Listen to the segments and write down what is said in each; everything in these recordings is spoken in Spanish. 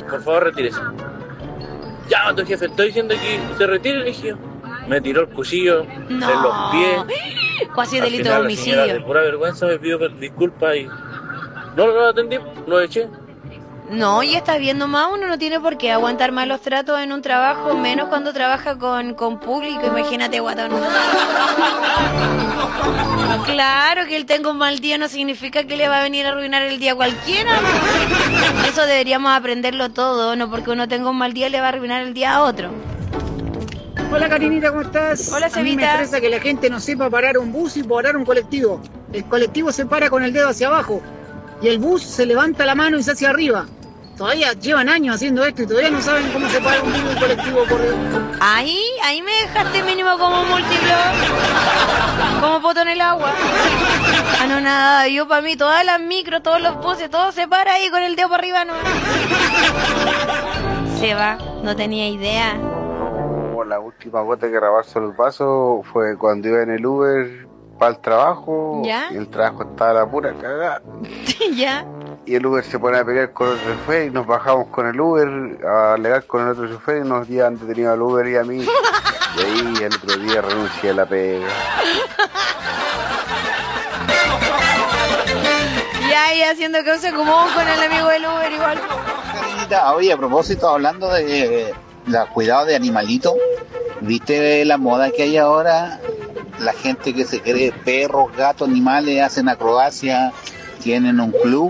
por favor retírese. Ya, tu jefe, estoy diciendo que se retire, le dije yo. Me tiró el cuchillo en los pies. Casi Al delito final, de la señora, homicidio. de pura vergüenza me pidió disculpas y no lo atendí, lo eché. No, y estás viendo más, uno no tiene por qué aguantar malos tratos en un trabajo, menos cuando trabaja con público, imagínate, guatón. Claro que él tenga un mal día no significa que le va a venir a arruinar el día a cualquiera. Eso deberíamos aprenderlo todo, no porque uno tenga un mal día le va a arruinar el día a otro. Hola Karinita, ¿cómo estás? Hola, A mí me Cevita. estresa que la gente no sepa parar un bus y parar un colectivo. El colectivo se para con el dedo hacia abajo y el bus se levanta la mano y se hacia arriba. Todavía llevan años haciendo esto y todavía no saben cómo se para un bus y un colectivo por... Ahí me dejaste mínimo como múltiplo, como poto en el agua. Ah, no, nada, yo para mí todas las micros, todos los buses, todo se para ahí con el dedo para arriba, no. Se va, no tenía idea. La última gota que grabarse el vaso fue cuando iba en el Uber para el trabajo. ¿Ya? Y el trabajo estaba a la pura cagada. Ya. Y el Uber se pone a pelear con otro chofer y nos bajamos con el Uber a alegar con el otro chofer y nos llevan detenido al Uber y a mí. Y ahí el otro día renuncié a la pega. Ya, y haciendo causa común con el amigo del Uber igual. Karinita, oye, a propósito, hablando de cuidado de animalitos, ¿viste la moda que hay ahora? La gente que se cree perros, gatos, animales, hacen acrobacia, tienen un club.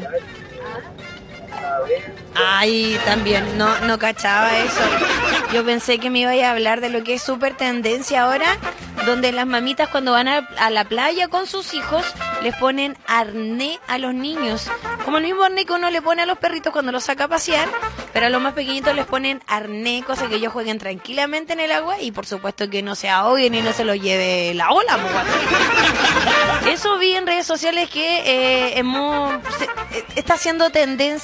Ay, también, no cachaba eso. Yo pensé que me iba a hablar de lo que es súper tendencia ahora, donde las mamitas cuando van a la playa con sus hijos, les ponen arnés a los niños. Como el mismo arnés que uno le pone a los perritos cuando los saca a pasear, pero a los más pequeñitos les ponen arnés, cosa que ellos jueguen tranquilamente en el agua y por supuesto que no se ahoguen y no se lo lleve la ola. Eso vi en redes sociales que está haciendo tendencia.